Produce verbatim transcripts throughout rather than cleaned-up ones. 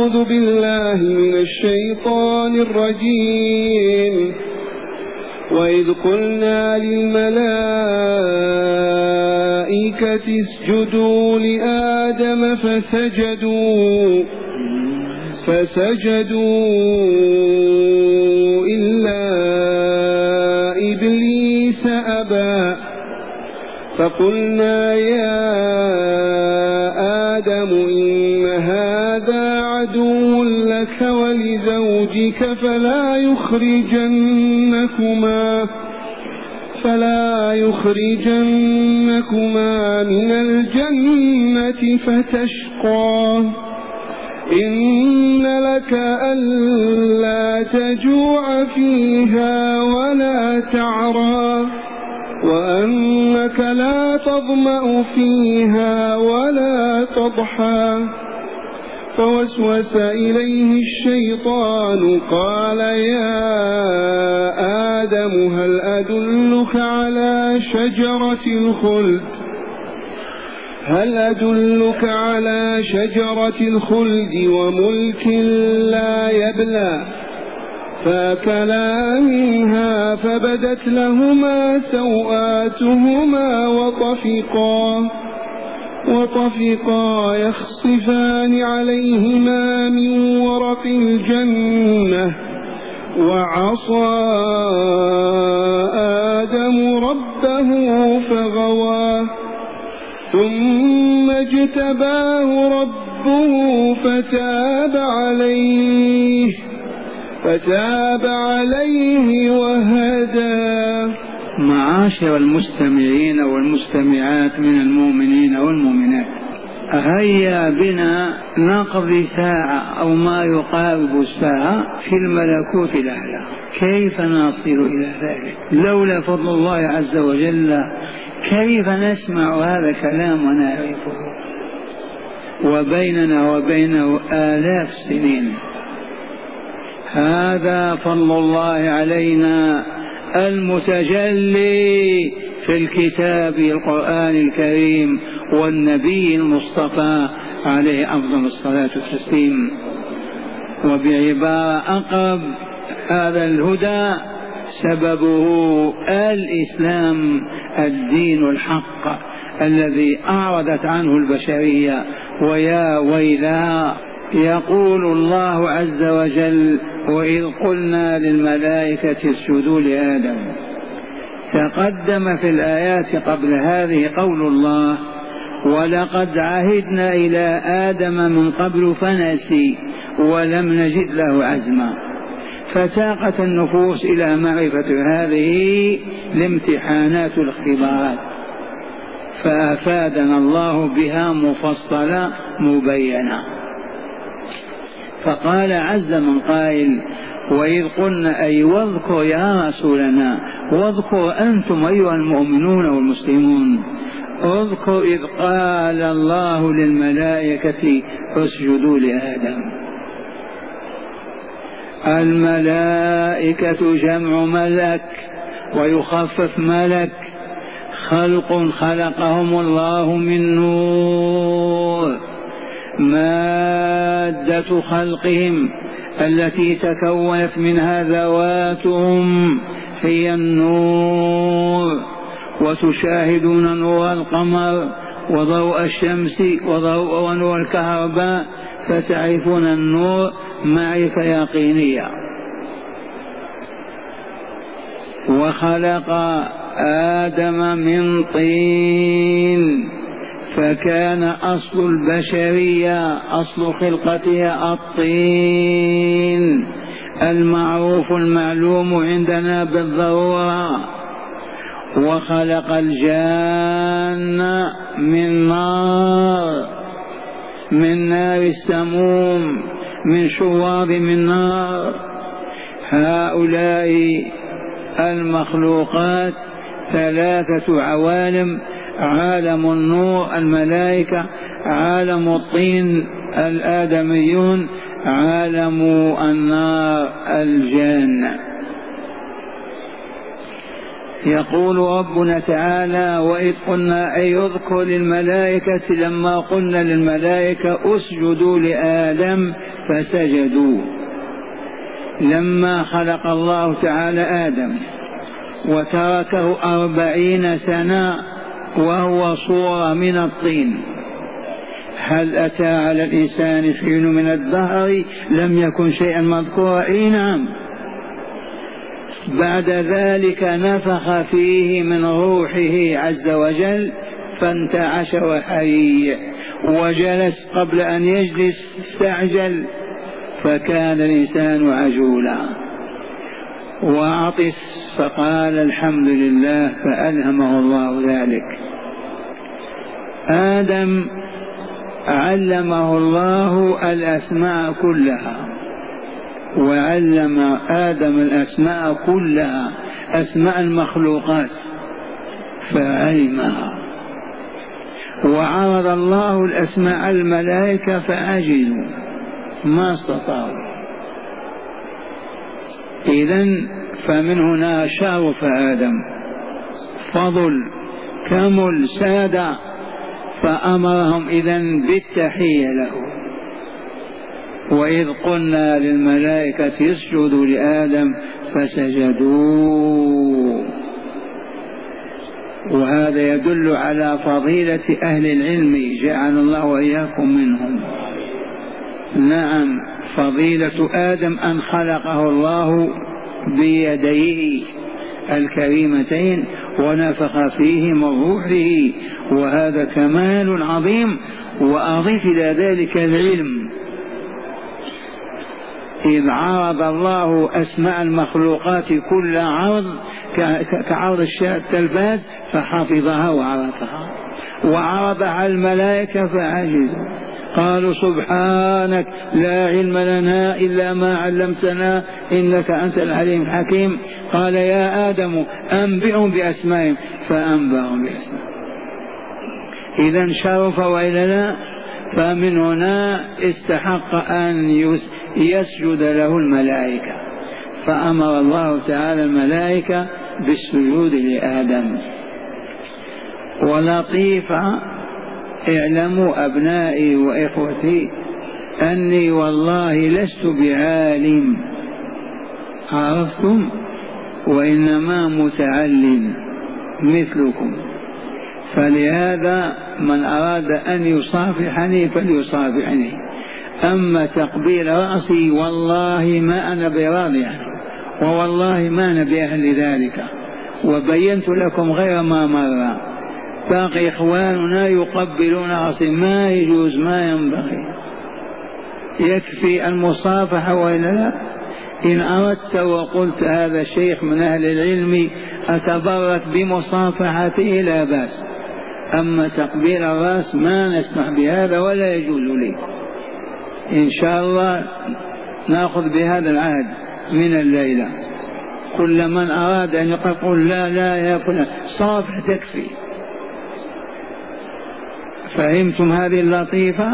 أعوذ بالله من الشيطان الرجيم. وإذ قلنا للملائكة اسجدوا لآدم فسجدوا فسجدوا إلا إبليس أبى فقلنا يا آدم إن هذا عدو لك ولزوجك فلا يخرجنكما فلا يخرجنكما من الجنة فتشقى إن لك ألا تجوع فيها ولا تعرى وأنك لا تظمأ فيها ولا تضحى. فوسوس إليه الشيطان قال يا آدم هل أدلك على شجرة الخلد هل أدلك على شجرة الخلد وملك لا يبلى فأكلا منها فبدت لهما سوآتهما وطفقا وطفقا يخصفان عليهما من ورق الجنة وعصى آدم ربه فغوى ثم اجتباه ربه فتاب عليه فتاب عليه وهدى. معاشر المستمعين والمستمعات من المؤمنين والمؤمنات، هيا بنا نقضي ساعة أو ما يقارب الساعة في الملكوت الأعلى. كيف نصل إلى ذلك لولا فضل الله عز وجل؟ كيف نسمع هذا الكلام ونعرفه وبيننا وبينه آلاف سنين؟ هذا فضل الله علينا المتجلي في الكتاب القرآن الكريم والنبي المصطفى عليه أفضل الصلاة والتسليم. وبعبارة أقرب، هذا الهدى سببه الإسلام، الدين الحق الذي أعرضت عنه البشرية. ويا ويلها، يقول الله عز وجل وإذ قلنا للملائكة اسجدوا لآدم. تقدم في الآيات قبل هذه قول الله ولقد عهدنا إلى آدم من قبل فنسي ولم نجد له عزما. فتاقت النفوس إلى معرفة هذه الامتحانات والاختبارات، فأفادنا الله بها مفصلة مبينة. فقال عز من قائل وإذ قلنا، أي واذكر يا رسولنا، واذكر أنتم أيها المؤمنون والمسلمون، اذكر إذ قال الله للملائكة اسجدوا لآدم. الملائكة جمع ملك، ويخفف ملك، خلق خلقهم الله من نور. مادة خلقهم التي تكونت منها ذواتهم هي النور، وتشاهدون نور القمر وضوء الشمس وضوء ونور الكهرباء فتعرفون النور معرفة يقينية. وخلق آدم من طين، فكان أصل البشرية أصل خلقتها الطين المعروف المعلوم عندنا بالضرورة. وخلق الجان من نار، من نار السموم، من شواظ من نار. هؤلاء المخلوقات ثلاثة عوالم: عالم النور الملائكة، عالم الطين الآدميون، عالم النار الجان. يقول ربنا تعالى وإذ قلنا، أي اذكر للملائكة لما قلنا للملائكة اسجدوا لآدم فسجدوا. لما خلق الله تعالى آدم وتركه أربعين سنة وهو صورة من الطين، هل أتى على الإنسان حين من الدهر لم يكن شيئا مذكورا؟ إيه نعم. بعد ذلك نفخ فيه من روحه عز وجل فانتعش وحي، وجلس قبل أن يجلس استعجل فكان الإنسان عجولا، وعطس فقال الحمد لله فألهمه الله ذلك. آدم علمه الله الأسماء كلها، وعلم آدم الأسماء كلها، أسماء المخلوقات فعلمها، وعرض الله الأسماء الملائكة فعجلوا ما استطاعوا. إذن فمن هنا شرف آدم، فضل، كمل، سادة، فأمرهم إذن بالتحية له. وإذ قلنا للملائكة اسجدوا لآدم فسجدوا. وهذا يدل على فضيلة أهل العلم، جعل الله وإياكم منهم. نعم، فضيلة آدم أن خلقه الله بيديه الكريمتين ونفخ فيه من روحه، وهذا كمال عظيم. وأضيف إلى ذلك العلم، إذ عرض الله أسماء المخلوقات كل عرض كعرض التلفاز فحفظها وعرفها، وعرض على الملائكة فعجزوا قالوا سبحانك لا علم لنا إلا ما علمتنا إنك أنت العليم الحكيم. قال يا آدم أنبئهم بأسمائهم فأنبأهم بأسمائهم. إذن شرف وإلا لا؟ فمن هنا استحق أن يسجد له الملائكة، فأمر الله تعالى الملائكة بالسجود لآدم. ولطيفة، اعلموا أبنائي وإخوتي أني والله لست بعالم، عرفتم، وإنما متعلم مثلكم، فلهذا من أراد أن يصافحني فليصافحني. أما تقبيل رأسي والله ما أنا براضي عنه، ووالله ما أنا بأهل ذلك، وبينت لكم غير ما مر. باقي إخواننا يقبلون رأسي، ما يجوز، ما ينبغي، يكفي المصافحة وإلا لا. إن أردت وقلت هذا الشيخ من أهل العلم أتبرك بمصافحته لا بأس، أما تقبيل الرأس ما نسمح بهذا ولا يجوز لي. إن شاء الله نأخذ بهذا العهد من الليلة، كل من أراد أن يقول لا لا يا فلان صافح تكفي. فهمتم هذه اللطيفة؟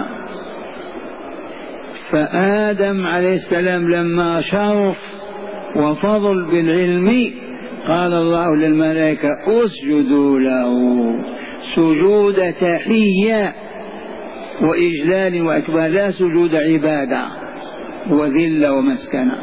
فآدم عليه السلام لما شرف وفضل بالعلم قال الله للملائكة اسجدوا له سجود تحية وإجلال وأكبر، لا سجود عبادة وذل ومسكنة.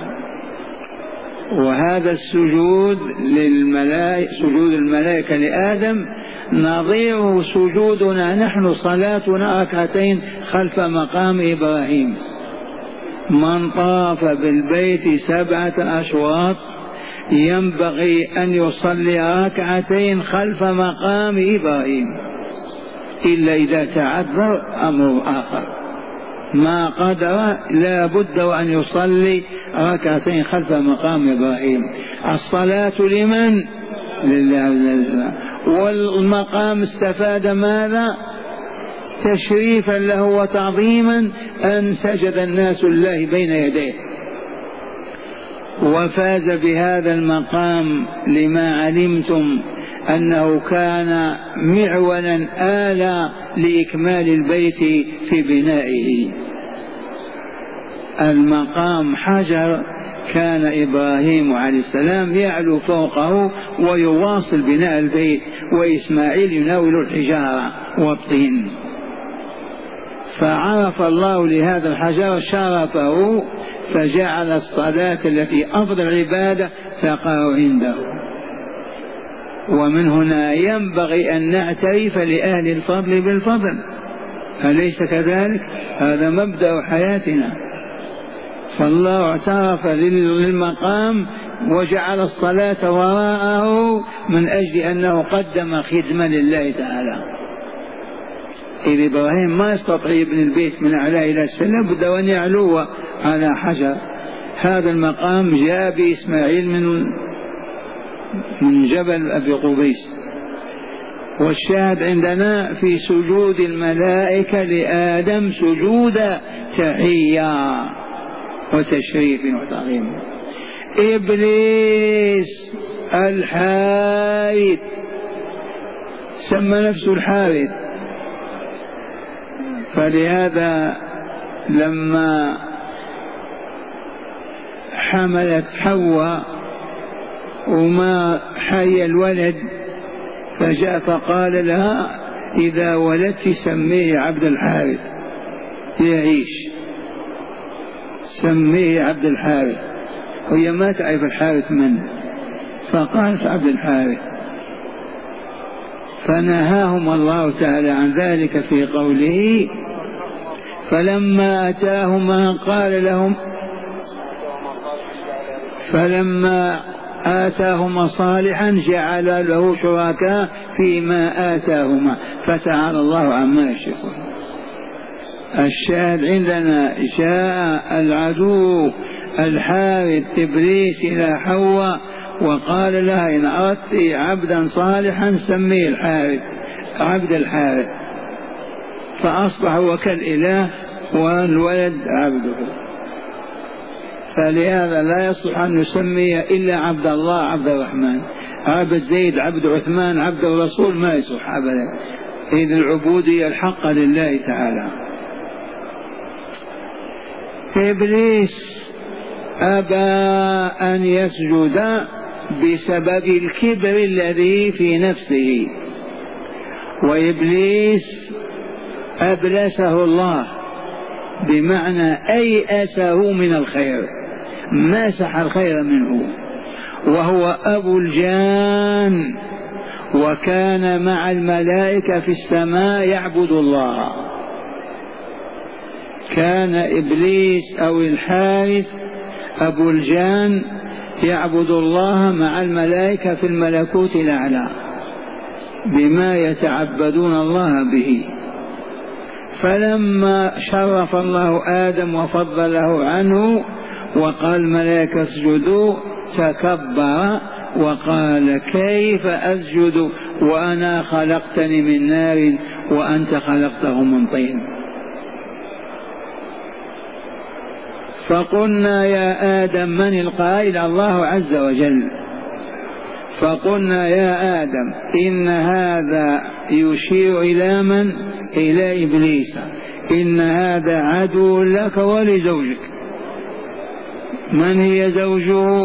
وهذا السجود للملائكة، سجود الملائكة لآدم، نظير سجودنا نحن صلاتنا ركعتين خلف مقام إبراهيم. من طاف بالبيت سبعة أشواط ينبغي أن يصلي ركعتين خلف مقام إبراهيم، إلا إذا تعذر أمر آخر، ما قدر لا بد أن يصلي ركعتين خلف مقام إبراهيم. الصلاة لمن؟ لله عز وجل. والمقام استفاد ماذا؟ تشريفا له وتعظيما أن سجد الناس لله بين يديه، وفاز بهذا المقام لما علمتم أنه كان معولا آلا لإكمال البيت في بنائه. المقام حجر كان إبراهيم عليه السلام يعلو فوقه ويواصل بناء البيت، وإسماعيل يناول الحجارة والطين. فعرف الله لهذا الحجر شرفه فجعل الصلاة التي أفضل العبادة تقع عنده. ومن هنا ينبغي أن نعترف لأهل الفضل بالفضل، أليس كذلك؟ هذا مبدأ حياتنا. فالله اعترف للمقام وجعل الصلاة وراءه من أجل أنه قدم خدمة لله تعالى. إذ إبراهيم ما يستطيع يبني البيت من أعلى إلى أسفل، لابد أن يعلو على حجر. هذا المقام جاء بإسماعيل من من جبل أبي قبيس. والشاهد عندنا في سجود الملائكة لآدم سجود تحية وتشريف وتعظيم. إبليس الحارث سمى نفسه الحارث، فلهذا لما حملت حواء وما حي الولد فجاء فقال لها إذا ولدت سميه عبد الحارث يعيش، سميه عبد الحارث، وهي ما تعرف الحارث من، فقالت عبد الحارث. فنهاهم الله تعالى عن ذلك في قوله فلما أتاهما قال لهم فلما آتاهما صالحا جعل له شركاء فيما آتاهما فتعالى الله عما يشركون. الشاهد عندنا جاء العدو الحارث إبليس إلى حواء وقال لها إن أردت عبدا صالحا سميه الحارث عبد الحارث، فأصبح هو كالإله والولد عبده. فلهذا لا يصلح أن نسمي إلا عبد الله عبد الرحمن، عبد زيد عبد عثمان عبد الرسول ما يصلح أبدا، إذ العبودية الحق لله تعالى. إبليس أبى أن يسجد بسبب الكبر الذي في نفسه، وإبليس أبلسه الله بمعنى أيأسه من الخير، مسح الخير منه، وهو أبو الجان، وكان مع الملائكة في السماء يعبد الله. كان إبليس أو الحارث أبو الجان يعبد الله مع الملائكة في الملكوت الأعلى بما يتعبدون الله به. فلما شرف الله آدم وفضله عنه وقال الملائكة اسجدوا تكبر وقال كيف أسجد وأنا خلقتني من نار وأنت خلقته من طين. فقلنا يا آدم من القائل؟ الله عز وجل. فقلنا يا آدم إن هذا يشير إلى من؟ إلى إبليس، إن هذا عدو لك ولزوجك. من هي زوجه؟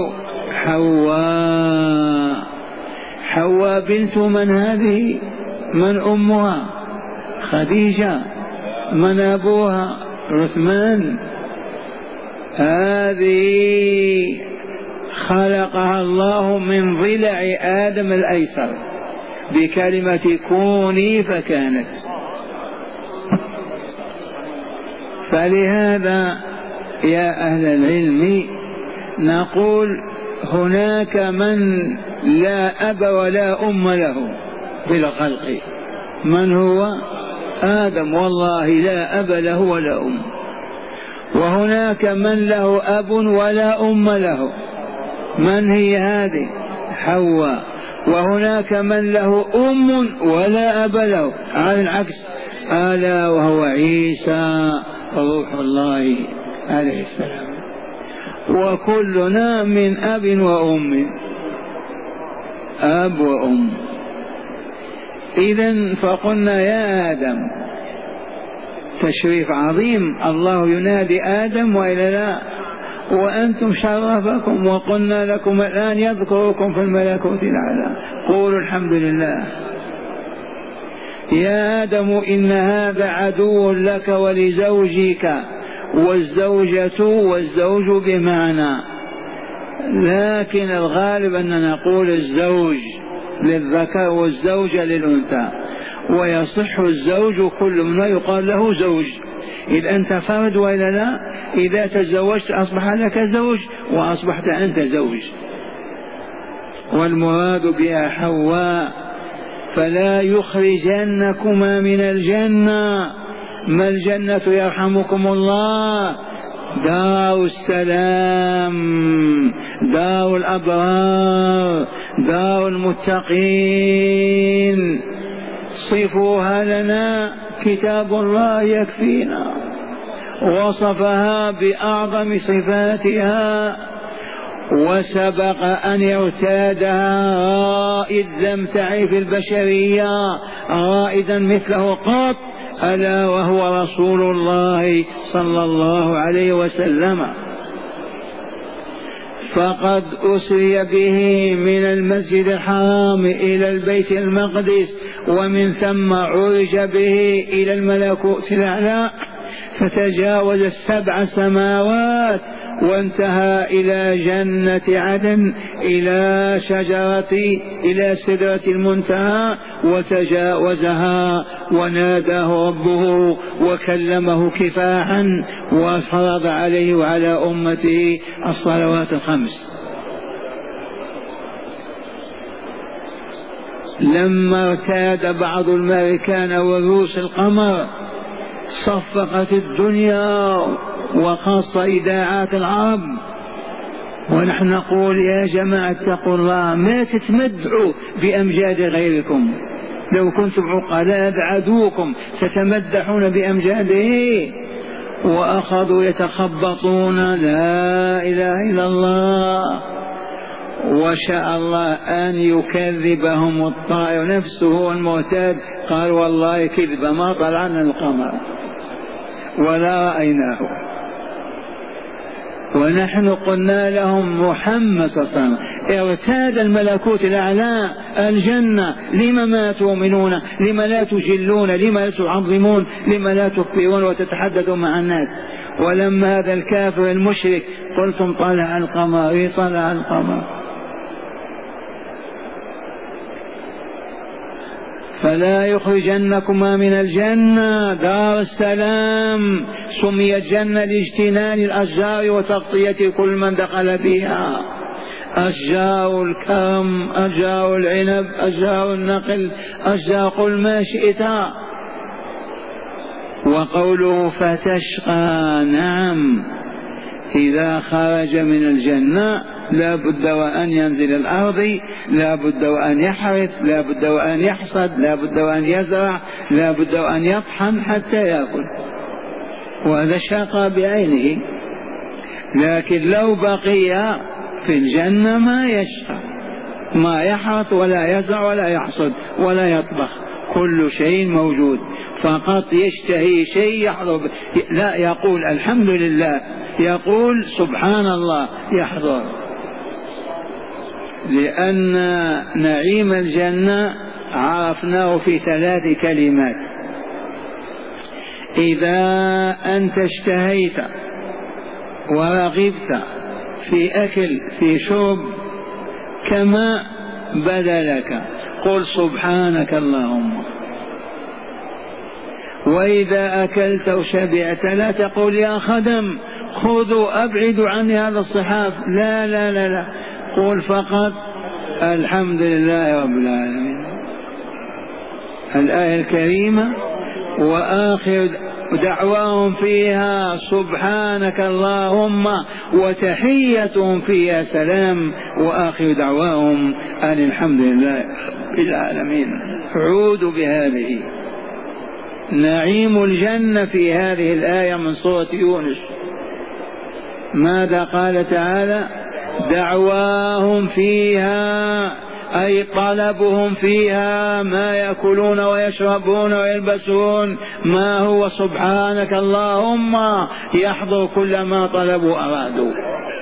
حواء. حواء بنت من هذه؟ من أمها؟ خديجة. من أبوها؟ عثمان. هذه خلقها الله من ضلع آدم الأيسر بكلمة كوني فكانت. فلهذا يا أهل العلم نقول هناك من لا أب ولا أم له بالخلق. من هو؟ آدم، والله لا أب له ولا أم. وهناك من له أب ولا أم له. من هي هذه؟ حواء. وهناك من له أم ولا أب له، على العكس، ألا وهو عيسى روح الله عليه السلام. وكلنا من أب وأم، أب وأم. إذن فقلنا يا آدم، تشريف عظيم، الله ينادي آدم وإلا لا؟ وأنتم شرفكم وقلنا لكم الآن يذكركم في الملكوت الأعلى، قولوا الحمد لله. يا آدم إن هذا عدو لك ولزوجك، والزوجة والزوج بمعنى، لكن الغالب أننا نقول الزوج للذكر والزوجة للأنثى، ويصح الزوج كل منه يقال له زوج. إذا أنت فرد وإلا لا، إذا تزوجت أصبح لك زوج وأصبحت أنت زوج. والمراد بها حواء. فلا يخرجنكما من الجنة. ما الجنة يرحمكم الله؟ دار السلام، دار الأبرار، دار المتقين. صفوها لنا، كتاب الله يكفينا، وصفها بأعظم صفاتها، وسبق أن يرتادها رائد لم تعرف البشرية رائدا مثله قط، ألا وهو رسول الله صلى الله عليه وسلم. فقد أسري به من المسجد الحرام إلى البيت المقدس، ومن ثم عرج به إلى الملكوت الأعلى، فتجاوز السبع سماوات وانتهى إلى جنة عدن، إلى شجرة، إلى سدرة المنتهى، وتجاوزها وناداه ربه وكلمه كفاحا، وفرض عليه وعلى أمته الصلوات الخمس. لما ارتاد بعض الأمريكان والروس القمر صفقت الدنيا وخاصة إذاعات العرب، ونحن نقول يا جماعة اتقوا الله، ما تتمدحوا بأمجاد غيركم. لو كنتم عقلاء عدوكم ستمدحون بأمجاده. وأخذوا يتخبطون لا إله إلا الله، وشاء الله أن يكذبهم الطائر نفسه المعتاد، قال والله كذبة ما طلعنا القمر ولا رأيناه. ونحن قلنا لهم محمد صلى الله عليه وسلم ارتاد الملكوت الأعلى الجنة، لما ما تؤمنون؟ لما لا تجلون؟ لما لا تعظمون؟ لما لا تكبرون وتتحدثون مع الناس؟ ولما هذا الكافر المشرك قلتم طلع القمر، طلع القمر. فلا يخرجنكما من الجنة دار السلام. سميت جنة لاجتنان الأشجار وتغطية كل من دخل فيها، أشجار الكرم، أشجار العنب، أشجار النخل، أشجار قل ما شئت. وقوله فتشقى، نعم، إذا خرج من الجنة لا بد وأن ينزل الأرض، لا بد وأن يحرث، لا بد وأن يحصد، لا بد وأن يزرع، لا بد وأن يطحن حتى يأكل، وهذا شقى بعينه. لكن لو بقي في الجنة ما يشقى، ما يحرث ولا يزرع ولا يحصد ولا يطبخ، كل شيء موجود، فقط يشتهي شيء يحضر، لا يقول الحمد لله، يقول سبحان الله، يحضر. لأن نعيم الجنة عرفناه في ثلاث كلمات: إذا أنت اشتهيت ورغبت في أكل في شرب كما بدا لك قل سبحانك اللهم. وإذا أكلت وشبعت لا تقول يا خدم خذوا أبعدوا عني هذا الصحاف، لا لا لا لا، قل فقط الحمد لله رب العالمين. الآية الكريمة: وآخر دعواهم فيها سبحانك اللهم وتحيتهم فيها سلام وآخر دعواهم أن الحمد لله رب العالمين. عودوا بهذه نعيم الجنة في هذه الآية من سورة يونس. ماذا قال تعالى؟ دعواهم فيها، أي طلبهم فيها ما يأكلون ويشربون ويلبسون ما هو سبحانك اللهم، يحضر كل ما طلبوا أرادوا.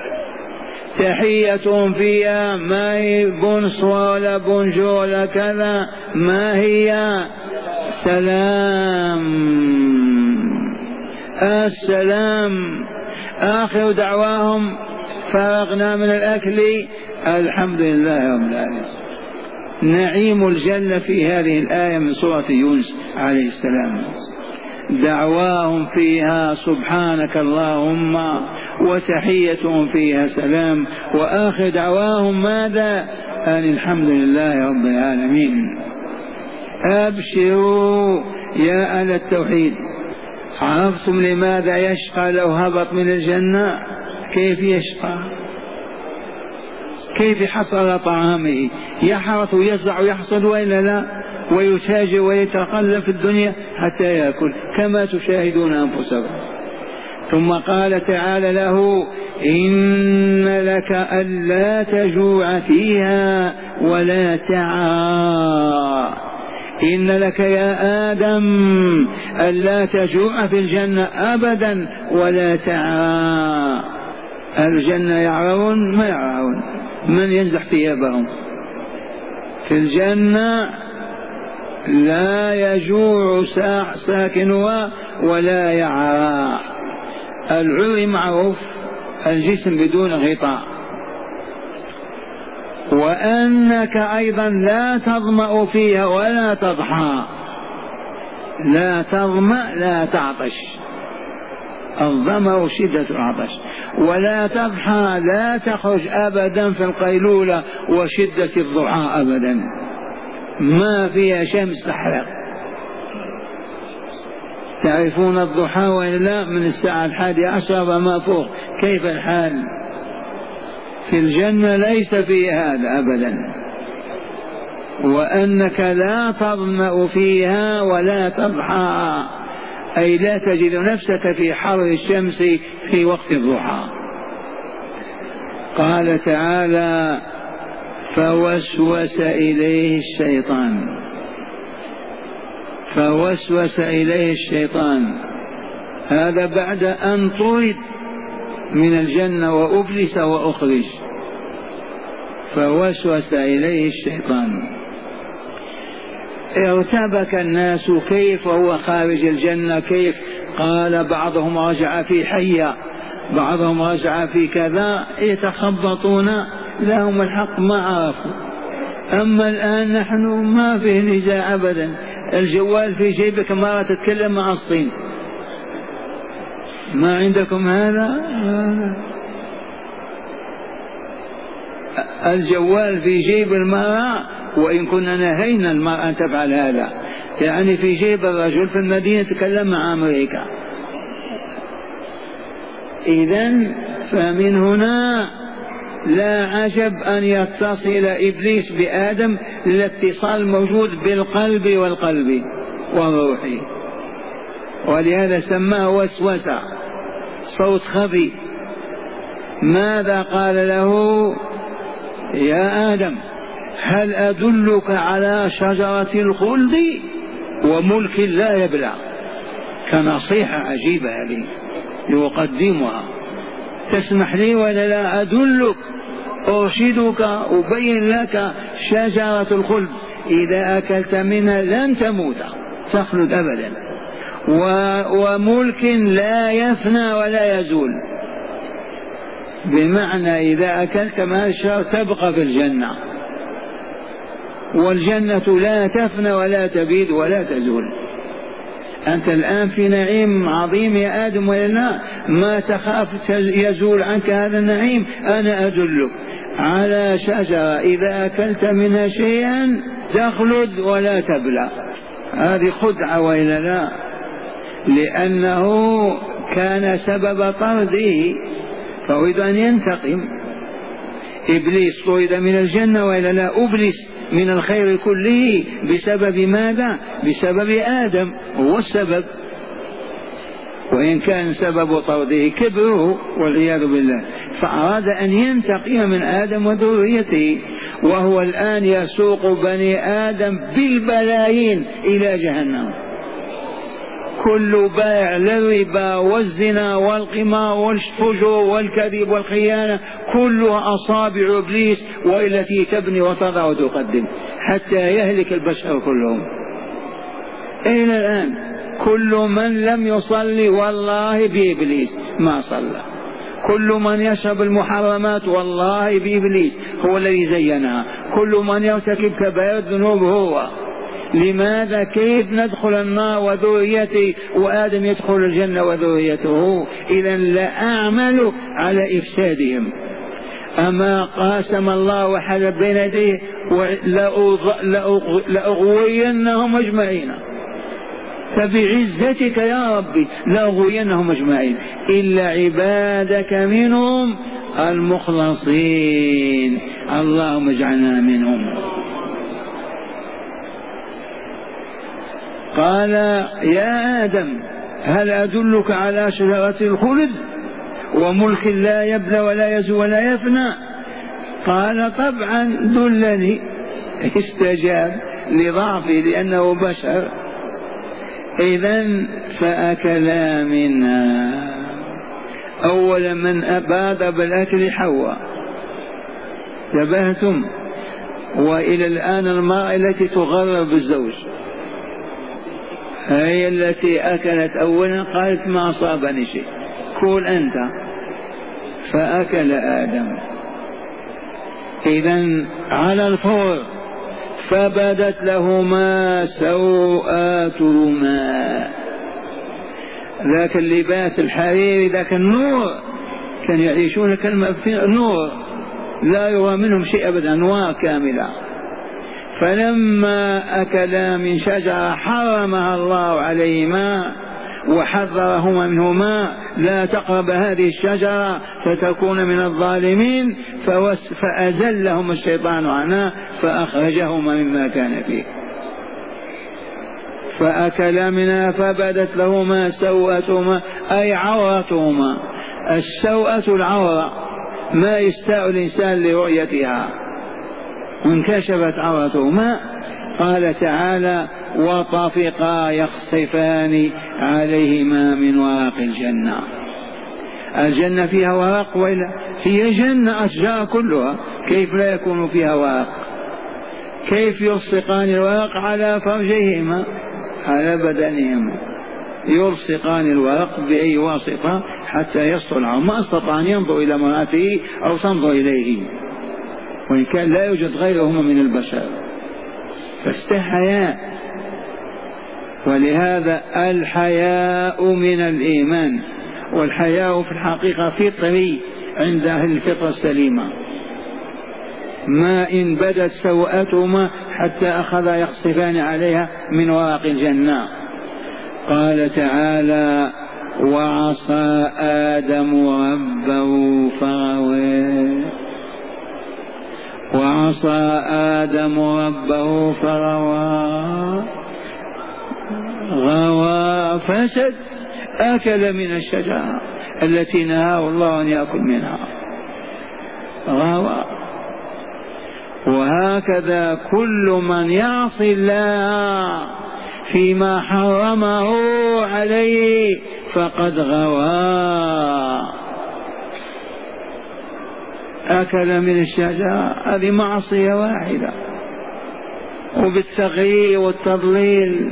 تحيتهم فيها ما هي بونسوا ولا بونجور ولا كذا، ما هي سلام السلام. آخر دعواهم فرغنا من الأكل الحمد لله رب العالمين. نعيم الجنة في هذه الآية من سورة يونس عليه السلام. دعواهم فيها سبحانك اللهم وتحيتهم فيها سلام، وآخر دعواهم ماذا؟ أن الحمد لله رب العالمين. أبشروا يا أهل التوحيد، عرفتم لماذا يشقى لو هبط من الجنة؟ كيف يشقى؟ كيف حصل طعامه؟ يحرث ويزرع ويحصد وإلا لا؟ ويتاجر ويتقلب في الدنيا حتى يأكل كما تشاهدون أنفسكم. ثم قال تعالى له: إن لك ألا تجوع فيها ولا تعرى. إن لك يا آدم ألا تجوع في الجنة أبدا ولا تعرى. الجنة يعرون؟ ما يعرون. من ينزح ثيابهم؟ في الجنة لا يجوع ساكنها ولا يعرى. العري معروف، الجسم بدون غطاء. وأنك أيضا لا تظمأ فيها ولا تضحى. لا تظمأ لا تعطش، الظمأ شدة العطش. ولا تضحى لا تخرج أبدا في القيلولة وشدة الضحى أبدا، ما فيها شمس تحرق. تعرفون الضحى وإلا؟ من الساعة الحادية عشر وما فوق. كيف الحال؟ في الجنة ليس في هذا أبدا. وأنك لا تظمأ فيها ولا تضحى، أي لا تجد نفسك في حر الشمس في وقت الضحى. قال تعالى: فوسوس إليه الشيطان. فوسوس إليه الشيطان، هذا بعد أن طرد من الجنة وأبلس وأخرج. فوسوس إليه الشيطان. ارتبك الناس، كيف هو خارج الجنة؟ كيف؟ قال بعضهم رجع في حية، بعضهم رجع في كذا، يتخبطون لهم الحق ما عرفوا. أما الآن نحن ما فيه نزاع أبدا. الجوال في جيبك مرة تتكلم مع الصين. ما عندكم هذا؟ الجوال في جيب المرأة، وإن كنا نهينا المرأة أن تفعل هذا، يعني في جيب الرجل في المدينة تكلم مع أمريكا. إذن فمن هنا لا عجب أن يتصل إبليس بآدم، الاتصال موجود بالقلب والقلب والروح، ولهذا سماه وسوسة، صوت خفي. ماذا قال له؟ يا آدم هل أدلك على شجرة الخلد وملك لا يبلى؟ كنصيحة عجيبة هذه يقدمها. تسمح لي ولا لا أدلك، أرشدك، أبين لك شجرة الخلد، إذا أكلت منها لن تموت، تخلد أبدا، وملك لا يفنى ولا يزول. بمعنى إذا أكلت ما الشر تبقى في الجنة، والجنة لا تفنى ولا تبيد ولا تزول. أنت الآن في نعيم عظيم يا آدم، ولا ما تخاف يزول عنك هذا النعيم؟ أنا أدلك على شجرة إذا أكلت منها شيئا تخلد ولا تبلى. هذه خدعة وإلا لا؟ لأنه كان سبب طرده، فأريد أن ينتقم. إبليس طرد من الجنة وإلا لا؟ أبلس من الخير كله بسبب ماذا؟ بسبب آدم، هو السبب. وإن كان سبب طرده كبره والعياذ بالله، فأراد أن ينتقم من آدم وذريته، وهو الآن يسوق بني آدم بالبلايين إلى جهنم. كل بائع للربا والزنا والقمار والفجور والكذب والخيانة كلها أصابع إبليس، والتي تبني وتضع وتقدم حتى يهلك البشر كلهم. إلى الآن كل من لم يصلي والله بإبليس ما صلى، كل من يشرب المحرمات والله بإبليس هو الذي زينها، كل من يرتكب كبائر الذنوب هو. لماذا؟ كيف ندخل النار وذريته وآدم يدخل الجنة وذريته؟ إذا لأعمل على إفسادهم. أما قاسم الله وحلف بين يديه لأغوينهم أجمعين، فبعزتك يا ربي لأغوينهم أجمعين إلا عبادك منهم المخلصين، اللهم اجعلنا منهم. قال يا آدم هل أدلك على شجرة الخلد وملك لا يبلى ولا يزول ولا يفنى؟ قال طبعا دلني. استجاب لضعفي لأنه بشر. إذن فأكلا منها. أول من أباد بالأكل حواء، تبهتم. وإلى الآن المرأة التي تغرر بالزوج هي التي أكلت أولا، قالت ما أصابني شيء، كل أنت. فأكل آدم. إذن على الفور فبدت لهما سوآتهما، ذاك اللباس الحريري ذاك النور، كان يعيشون كلمة في نور لا يرى منهم شيء أبدا، أنوار كاملة. فلما أكلا من شجرة حرمها الله عليهما وحذرهما منهما لا تقرب هذه الشجرة فتكون من الظالمين، فأزلهم الشيطان عنها فأخرجهما مما كان فيه. فأكلا منها فبدت لهما سوءتهما أي عورتهما. السوءة العورة ما يستاء الإنسان لرؤيتها، وانكشفت عورتهما. قال تعالى وطفقا يخصفان عليهما من ورق الجنة. الجنة فيها ورق وإلا؟ هي جنة أشجار كلها، كيف لا يكون فيها ورق؟ كيف يلصقان الورق على فرجيهما على بدنهما؟ يلصقان الورق بأي واسطة حتى يصطلع، ما استطاع أن ينظر إلى امرأته أو تنظر إليه، وإن كان لا يوجد غيرهما من البشر، فاستحيا. ولهذا الحياء من الإيمان، والحياء في الحقيقة فطري عند أهل الفطرة السليمة. ما إن بدت سوءتهما حتى أخذ يخصفان عليها من ورق الجنة. قال تعالى وعصى آدم ربه فغوى، وعصى آدم ربه فغوى، غوى فسد، أكل من الشجرة التي نهاه الله أن يأكل منها، غوى. وهكذا كل من يعصي الله فيما حرمه عليه فقد غوى، أكل من الشجرة، هذه معصية واحدة، وبالتغيير والتضليل.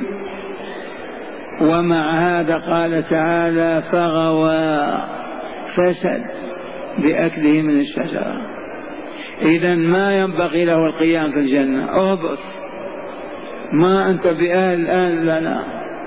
ومع هذا قال تعالى فغوى فسد بأكله من الشجرة. إذن ما ينبغي له القيام في الجنة، أهبط، ما أنت بأهل الآن لنا.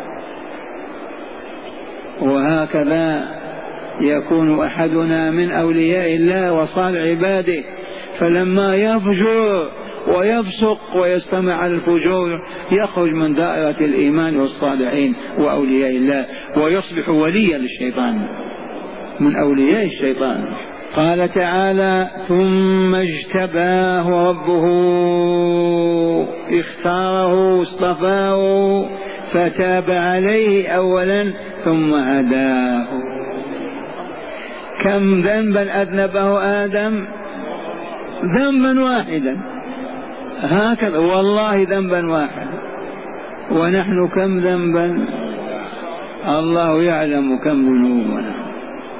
وهكذا يكون أحدنا من أولياء الله وصالح عباده، فلما يفجر ويفسق ويستمع على الفجور يخرج من دائرة الإيمان والصالحين وأولياء الله ويصبح وليا للشيطان، من أولياء الشيطان. قال تعالى ثم اجتباه ربه، اختاره اصطفاه فتاب عليه أولا ثم هداه. كم ذنبا أذنبه آدم؟ ذنبا واحدا، هكذا والله ذنبا واحدا. ونحن كم ذنبا؟ الله يعلم كم ذنوبنا.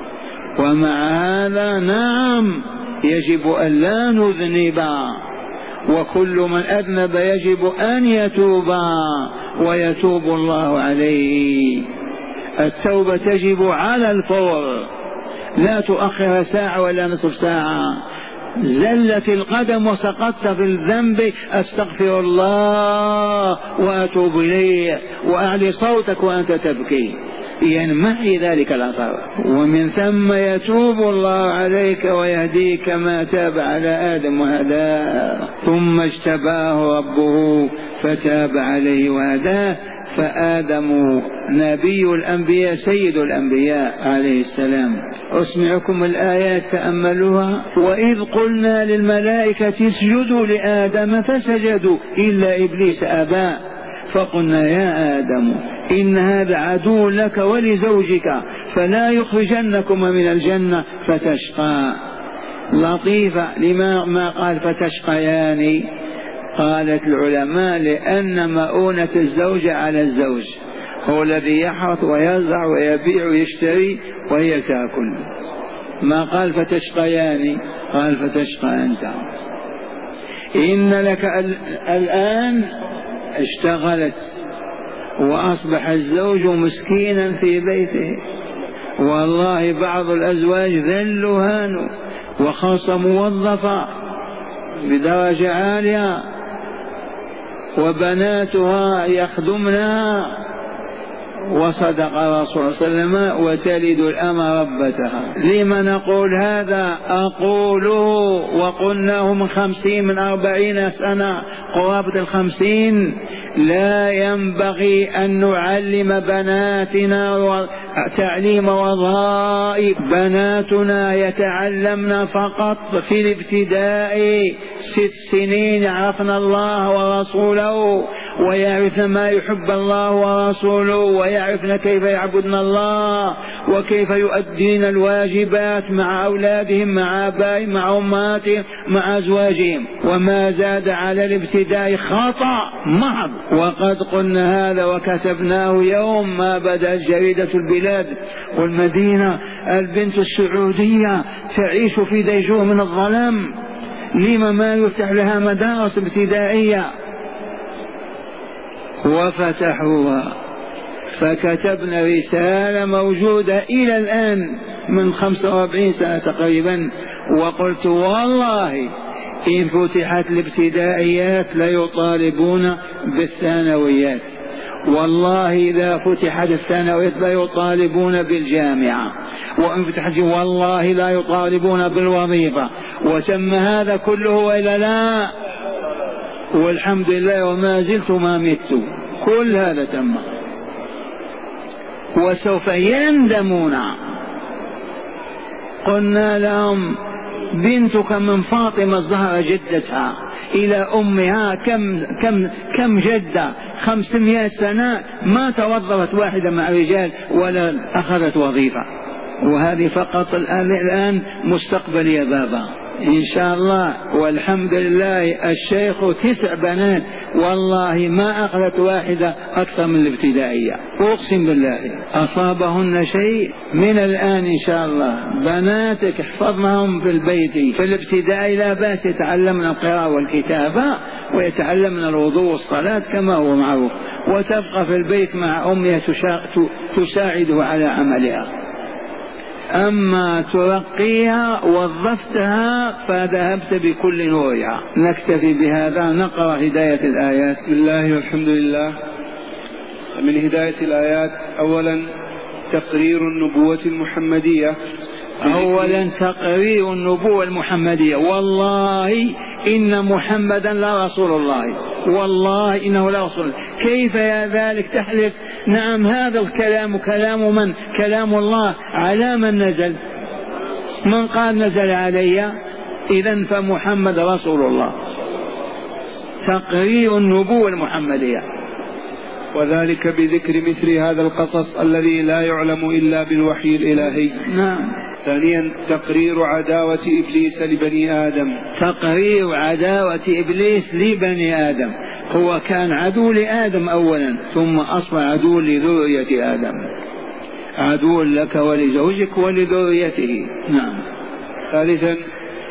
ومع هذا نعم يجب أن لا نذنب وكل من أذنب يجب أن يتوب ويتوب الله عليه. التوبة تجب على الفور، لا تؤخر ساعة ولا نصف ساعة. زلت القدم وسقطت في الذنب، استغفر الله واتوب اليه، واعلي صوتك وانت تبكي، ينمحي ذلك الاثر، ومن ثم يتوب الله عليك ويهديك كما تاب على آدم وهداه. ثم اجتباه ربه فتاب عليه وهداه، فآدم نبي الأنبياء سيد الأنبياء عليه السلام. أسمعكم الآيات تأملوها. وإذ قلنا للملائكة اسجدوا لآدم فسجدوا إلا إبليس أبى، فقلنا يا آدم إن هذا عدو لك ولزوجك فلا يخرجنكما من الجنة فتشقى. لطيفة لما ما قال فتشقيان؟ قالت العلماء لأن مؤونة الزوج على الزوج، هو الذي يحرث ويزرع ويبيع ويشتري وهي تأكل. ما قال فتشقيان، قال فتشقى أنت. إن لك الآن اشتغلت وأصبح الزوج مسكينا في بيته. والله بعض الأزواج ذلوا هانوا وخاصة موظفة بدرجة عالية وبناتها يخدمنها، وصدق الرسول صلى الله عليه وسلم وتلد الأمة ربتها. لما نقول هذا؟ أقوله وقلناه من خمسين من أربعين سنة قرابة الخمسين. لا ينبغي أن نعلم بناتنا تعليم وظائف. بناتنا يتعلمن فقط في الابتداء ست سنين عرفنا الله ورسوله ويعرفن ما يحب الله ورسوله ويعرفن كيف يعبدن الله وكيف يؤدين الواجبات مع أولادهم مع آبائهم مع أمهاتهم مع أزواجهم. وما زاد على الابتداء خطأ محض. وقد قلنا هذا وكتبناه يوم ما بدأت جريدة البلاد والمدينة. البنت السعودية تعيش في ديجور من الظلام، لما ما يفتح لها مدارس ابتدائية؟ وفتحوها. فكتبنا رسالة موجودة إلى الآن من خمسة وأربعين سنة تقريبا، وقلت والله إن فتحت الابتدائيات ليطالبون بالثانويات، والله إذا فتحت الثانويات لا يطالبون بالجامعة، وإن فتحت والله لا يطالبون بالوظيفة. وتم هذا كله وإلا لا؟ والحمد لله وما زلت ما مت. كل هذا تم، وسوف يندمون. قلنا لهم بنتك من فاطمة الزهراء جدتها إلى أمها كم كم كم جدة، خمسمائة سنة ما توظفت واحدة مع رجال ولا أخذت وظيفة. وهذه فقط الآن الآن مستقبل يا بابا إن شاء الله. والحمد لله الشيخ تسع بنات والله ما أخذت واحدة أكثر من الابتدائية، أقسم بالله أصابهن شيء. من الآن إن شاء الله بناتك احفظناهم في البيت. في الابتدائي لا بأس يتعلمن القراءة والكتابة ويتعلمن الوضوء والصلاة كما هو معروف، وتبقى في البيت مع أمها تساعده على عملها. أما ترقيها وظفتها فذهبت بكل نورها. نكتفي بهذا. نقرأ هداية الآيات. بسم الله والحمد لله. من هداية الآيات أولا تقرير النبوة المحمدية. أولا تقرير النبوة المحمدية. والله إن محمدا لا رسول الله، والله إنه لا رسول الله. كيف يا ذلك تحلف؟ نعم هذا الكلام كلام من؟ كلام الله. على من نزل؟ من قال نزل علي؟ إذن فمحمد رسول الله. تقرير النبوة المحمدية. وذلك بذكر مثل هذا القصص الذي لا يعلم إلا بالوحي الإلهي. نعم. ثانيا تقرير عداوة إبليس لبني آدم. تقرير عداوة إبليس لبني آدم. هو كان عدو لآدم أولا ثم أصبح عدو لذرية آدم، عدو لك ولزوجك ولذريته. نعم. ثالثا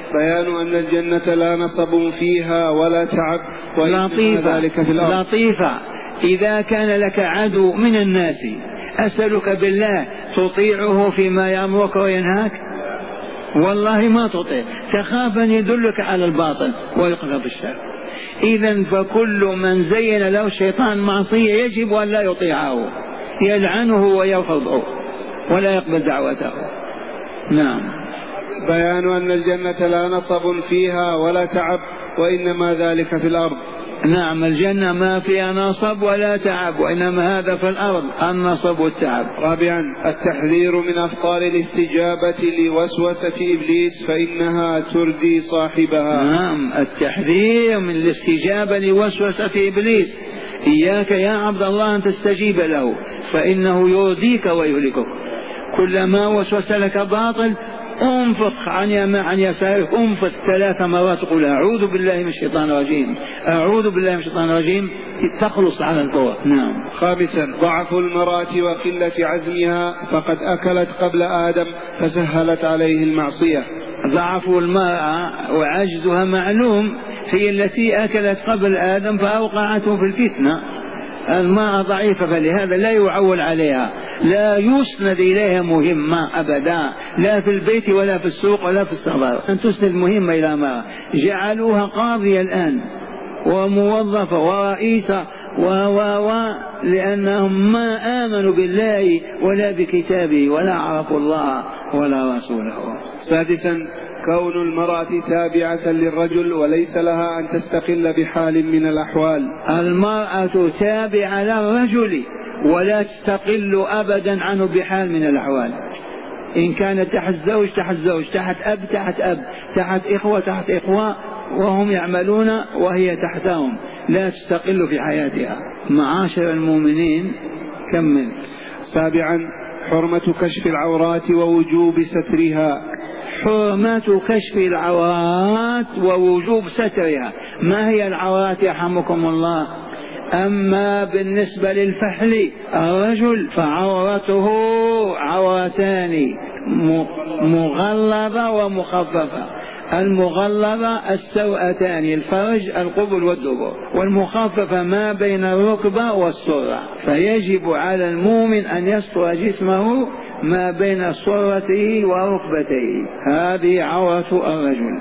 بيان أن الجنة لا نصب فيها ولا تعب، لطيفة ذلك في الأرض. لطيفة. إذا كان لك عدو من الناس أسألك بالله تطيعه فيما يأمرك وينهاك؟ والله ما تطيع، تخاف أن يدلك على الباطل ويقذف الشر. إذن فكل من زين له الشيطان معصية يجب أن لا يطيعه، يلعنه ويرفضه ولا يقبل دعوته. نعم. بيان أن الجنة لا نصب فيها ولا تعب وإنما ذلك في الأرض. نعم، الجنة ما فيها نصب ولا تعب، وإنما هذا في الأرض النصب والتعب. رابعا التحذير من أخطار الاستجابة لوسوسة إبليس فإنها تردي صاحبها. نعم، التحذير من الاستجابة لوسوسة إبليس. إياك يا عبد الله أن تستجيب له فإنه يرديك ويهلكك. كلما وسوس لك باطل انفق عن يمين عن يسارك، انفق ثلاث مرات قل أعوذ بالله من الشيطان الرجيم، أعوذ بالله من الشيطان الرجيم، تخلص على الفور. نعم. خامسا ضعف المرأة وقلة عزمها، فقد أكلت قبل آدم فسهلت عليه المعصية. ضعف المرأة وعجزها معلوم، هي التي أكلت قبل آدم فأوقعته في الفتنة. المرأة ضعيفة فلهذا لا يعول عليها، لا يسند إليها مهمة أبدا، لا في البيت ولا في السوق ولا في السفر أن تسند مهمة إلى مرأة. جعلوها قاضية الآن وموظفة ورئيسة و و و لأنهم ما آمنوا بالله ولا بكتابه ولا عرفوا الله ولا رسوله. سادسا كون المرأة تابعة للرجل وليس لها أن تستقل بحال من الأحوال. المرأة تابعة للرجل ولا تستقل أبدا عنه بحال من الأحوال. إن كانت تحت زوج تحت زوج، تحت أب تحت أب، تحت إخوة تحت إخوة، وهم يعملون وهي تحتهم، لا تستقل في حياتها. معاشر المؤمنين كمل. سابعا حرمة كشف العورات ووجوب سترها. حرمة كشف العورات ووجوب سترها. ما هي العورات يرحمكم الله؟ أما بالنسبة للفحل الرجل فعورته عورتان، مغلظة ومخففة. المغلظة السوأتان، الفرج القبل والدبر، والمخففة ما بين الركبة والسرة. فيجب على المؤمن أن يستر جسمه ما بين سرته وركبته، هذه عورة الرجل.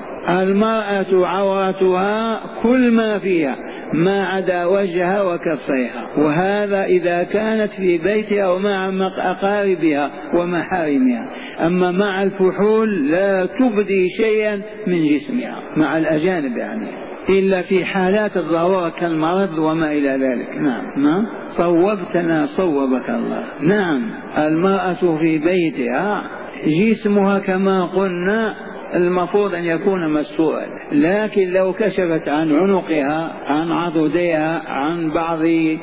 المرأة عورتها كل ما فيها ما عدا وجهها وكفيها، وهذا إذا كانت في بيتها ومع أقاربها ومحارمها. أما مع الفحول لا تبدي شيئا من جسمها مع الأجانب يعني، إلا في حالات الضرورة كالمرض وما إلى ذلك. نعم. ما صوبتنا صوبك الله. نعم. المرأة في بيتها جسمها كما قلنا المفروض أن يكون مستورا، لكن لو كشفت عن عنقها عن عضديها عن بعض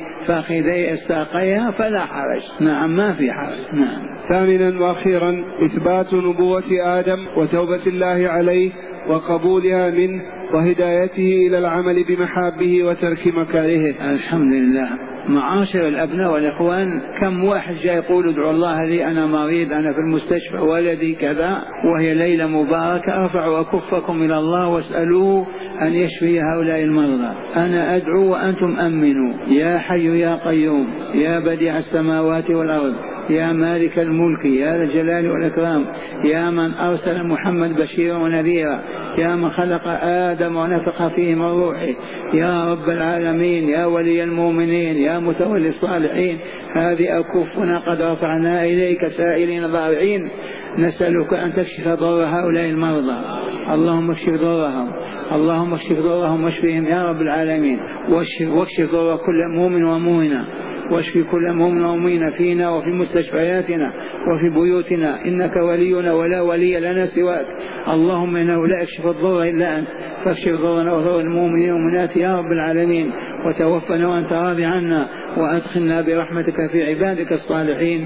فخذي الساقيها فلا حرج. نعم، ما في حرج. نعم. ثامنا وأخيرا إثبات نبوة آدم وتوبة الله عليه وقبولها منه وهدايته إلى العمل بمحابه وترك مكارهه. الحمد لله. معاشر الأبناء والإخوان، كم واحد جاء يقول ادعو الله لي أنا مريض أنا في المستشفى ولدي كذا، وهي ليلة مباركة، أرفع أكفكم إلى الله واسألوه أن يشفي هؤلاء المرضى. أنا أدعو وأنتم أمنوا. يا حي يا قيوم يا بديع السماوات والأرض يا مالك الملك يا ذا الجلال والإكرام، يا من أرسل محمد بشيرا ونذيرا، يا من خلق آدم ونفخ فيه من روحه، يا رب العالمين، يا ولي المؤمنين، يا متولي الصالحين، هذه أكفنا قد رفعنا إليك سائلين ضارعين، نسألك أن تكشف ضر هؤلاء المرضى. اللهم اكشف ضرهم، اللهم اكشف ضرهم واشفهم يا رب العالمين، واكشف ضر كل مؤمن ومؤمنة، واشفي كل مؤمن ومؤمنة فينا وفي مستشفياتنا وفي بيوتنا، إنك ولينا ولا ولي لنا سواك. اللهم إنه لا يكشف الضر إلا أنت، فاكشف ضرنا وضر المؤمنين والمؤمنات يا رب العالمين، وتوفنا وأنت راضي عنا، وأدخلنا برحمتك في عبادك الصالحين.